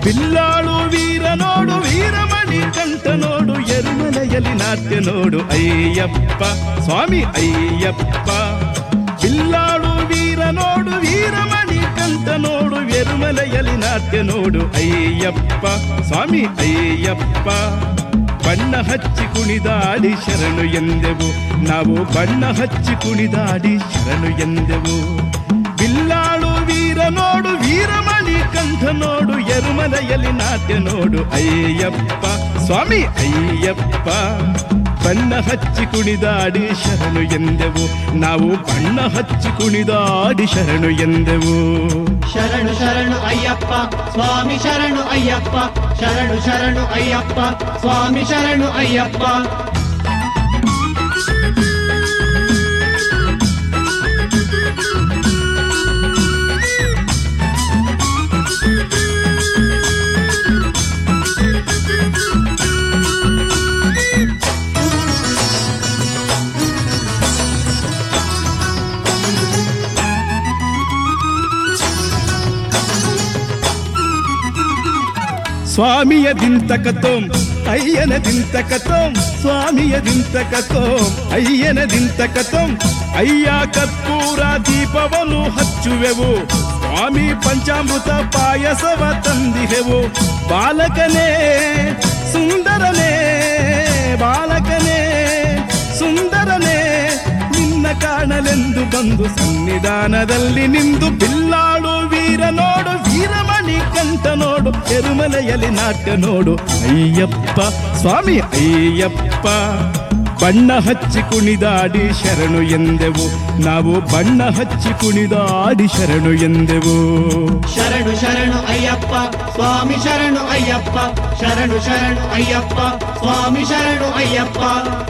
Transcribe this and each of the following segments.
ಬಿಲ್ಲಾಳು ವೀರ ನೋಡು ವೀರಮಣಿ ಕಂಠ ನೋಡು ಎರುಮಲೆಯಲ್ಲಿ ನಾಟ್ಯ ನೋಡು ಅಯ್ಯಪ್ಪ ಸ್ವಾಮಿ ಅಯ್ಯಪ್ಪ. ಬಿಲ್ಲಾಳು ವೀರ ನೋಡು ವೀರಮಣಿ ಕಂಠ ನೋಡು ಎರುಮಲೆಯಲ್ಲಿ ನಾಟ್ಯ ನೋಡು ಅಯ್ಯಪ್ಪ ಸ್ವಾಮಿ ಅಯ್ಯಪ್ಪ. ಬಣ್ಣ ಹಚ್ಚಿ ಕುಣಿದಾಡಿ ಶರಣು ಎಂದೆವು ನಾವು, ಬಣ್ಣ ಹಚ್ಚಿ ಕುಣಿದಾಡಿ ಶರಣು ಎಂದೆವು. ಬಿಲ್ಲಾಳು ವೀರ ನೋಡು ವೀರಮಣಿ ಕಂಠ ನೋಡು ಎರುಮಲೆಯಲ್ಲಿ ನಾಟ್ಯ ನೋಡು ಅಯ್ಯಪ್ಪ ಸ್ವಾಮಿ ಅಯ್ಯಪ್ಪ. ಬಣ್ಣ ಹಚ್ಚಿ ಕುಣಿದಾಡಿ ಶರಣು ಎಂದೆವು ನಾವು, ಬಣ್ಣ ಹಚ್ಚಿ ಕುಣಿದಾಡಿ ಶರಣು ಎಂದೆವು. ಶರಣು ಶರಣು ಅಯ್ಯಪ್ಪ ಸ್ವಾಮಿ ಶರಣು ಅಯ್ಯಪ್ಪ, ಶರಣು ಶರಣು ಅಯ್ಯಪ್ಪ ಸ್ವಾಮಿ ಶರಣು ಅಯ್ಯಪ್ಪ. ಸ್ವಾಮಿಯ ದಿಂತಕತೋಂ ಅಯ್ಯನ ದಿಂತಕತೋಂ, ಸ್ವಾಮಿಯ ದಿಂತಕತೋಂ ಅಯ್ಯನ ದಿಂತಕತೋಂ. ಅಯ್ಯ ಕರ್ಪೂರ ದೀಪವನ್ನು ಹಚ್ಚುವೆವು, ಸ್ವಾಮಿ ಪಂಚಾಮೃತ ಪಾಯಸವ ತಂದಿಹೆವು. ಬಾಲಕನೇ ಸುಂದರನೇ ಬಾಲಕನೇ ಸುಂದರನೇ ನಿನ್ನ ಕಾಣಲೆಂದು ಬಂದು ಸನ್ನಿಧಾನದಲ್ಲಿ ನಿಂದು. ಬಿಲ್ಲಾಳು ವೀರ ನೋಡು ವೀರಮಣಿ ಕಂಠ ನೋಡು ಎರುಮಲೆಯಲ್ಲಿ ನಾಟ್ಯ ನೋಡು ಅಯ್ಯಪ್ಪ ಸ್ವಾಮಿ ಅಯ್ಯಪ್ಪ. ಬಣ್ಣ ಹಚ್ಚಿ ಕುಣಿದಾಡಿ ಶರಣು ಎಂದೆವು ನಾವು, ಬಣ್ಣ ಹಚ್ಚಿ ಕುಣಿದಾಡಿ ಶರಣು ಎಂದೆವು. ಶರಣು ಶರಣು ಅಯ್ಯಪ್ಪ ಸ್ವಾಮಿ ಶರಣು ಅಯ್ಯಪ್ಪ, ಶರಣು ಶರಣು ಅಯ್ಯಪ್ಪ ಸ್ವಾಮಿ ಶರಣು ಅಯ್ಯಪ್ಪ.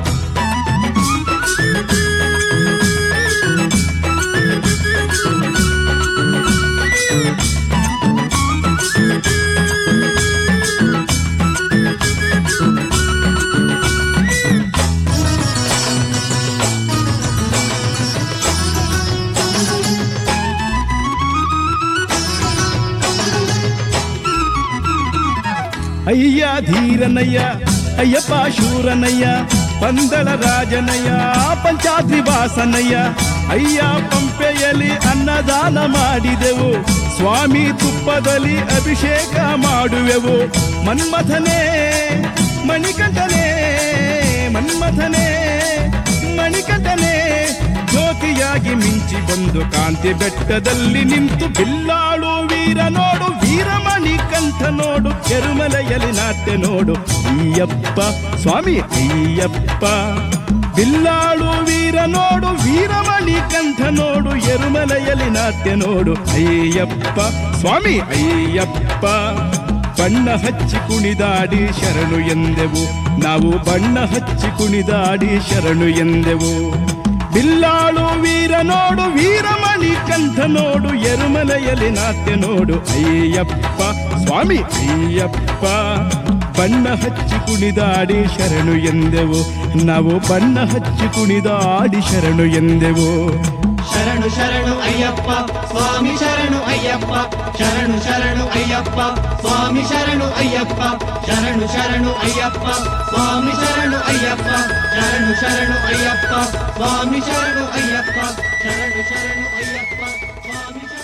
ಅಯ್ಯ ಧೀರನಯ್ಯ ಅಯ್ಯಪ್ಪ ಶೂರನಯ್ಯ, ಪಂದಳ ರಾಜನಯ್ಯ ಪಂಚಾದ್ರಿ ವಾಸನಯ್ಯ. ಅಯ್ಯ ಪಂಪೆಯಲ್ಲಿ ಅನ್ನದಾನ ಮಾಡಿದೆವು, ಸ್ವಾಮಿ ತುಪ್ಪದಲ್ಲಿ ಅಭಿಷೇಕ ಮಾಡುವೆವು. ಮನ್ಮಥನೇ ಮಣಿಕಂಠನೇ ಮನ್ಮಥನೇ ಮಣಿಕಂಠನೇ ಜ್ಯೋತಿಯಾಗಿ ಮಿಂಚಿ ಬಂದು ಕಾಂತಿ ಬೆಟ್ಟದಲ್ಲಿ ನಿಂತು. ಬಿಲ್ಲಾಳು ವೀರ ನೋಡು ವೀರಮಣಿ ಕಂಠ ನೋಡು ಎರುಮಲೆಯಲ್ಲಿ ನಾಟ್ಯ ನೋಡು ಅಯ್ಯಪ್ಪ ಸ್ವಾಮಿ ಅಯ್ಯಪ್ಪ. ಬಿಲ್ಲಾಳು ವೀರ ನೋಡು ವೀರಮಣಿ ಕಂಠ ನೋಡು ಎರುಮಲೆಯಲ್ಲಿ ನಾಟ್ಯ ನೋಡು ಅಯ್ಯಪ್ಪ ಸ್ವಾಮಿ ಅಯ್ಯಪ್ಪ. ಬಣ್ಣ ಹಚ್ಚಿ ಕುಣಿದಾಡಿ ಶರಣು ಎಂದೆವು ನಾವು, ಬಣ್ಣ ಹಚ್ಚಿ ಕುಣಿದಾಡಿ ಶರಣು ಎಂದೆವು. ಬಿಲ್ಲಾಳು ವೀರ ನೋಡು ವೀರಮಣಿ ಕಂಠ ನೋಡು ಎರುಮಲೆಯಲ್ಲಿ ನಾಟ್ಯ ನೋಡು ಅಯ್ಯಪ್ಪ ಸ್ವಾಮಿ ಅಯ್ಯಪ್ಪ. ಬಣ್ಣ ಹಚ್ಚಿ ಕುಣಿದಾಡಿ ಶರಣು ಎಂದೆವು ನಾವು, ಬಣ್ಣ ಹಚ್ಚಿ ಕುಣಿದಾಡಿ ಶರಣು ಎಂದೆವು. ಶರಣು ಶರಣು ಅಯ್ಯಪ್ಪ ಸ್ವಾಮಿ ಶರಣು ಅಯ್ಯಪ್ಪ, ಶರಣು ಶರಣು ಅಯ್ಯಪ್ಪ ಸ್ವಾಮಿ ಶರಣು ಅಯ್ಯಪ್ಪ, ಶರಣು ಶರಣು ಅಯ್ಯಪ್ಪ ಸ್ವಾಮಿ ಶರಣು ಅಯ್ಯಪ್ಪ, ಶರಣು ಶರಣು ಅಯ್ಯಪ್ಪ ಸ್ವಾಮಿ ಶರಣು ಅಯ್ಯಪ್ಪ, ಶರಣು ಶರಣು ಅಯ್ಯಪ್ಪ ಸ್ವಾಮಿ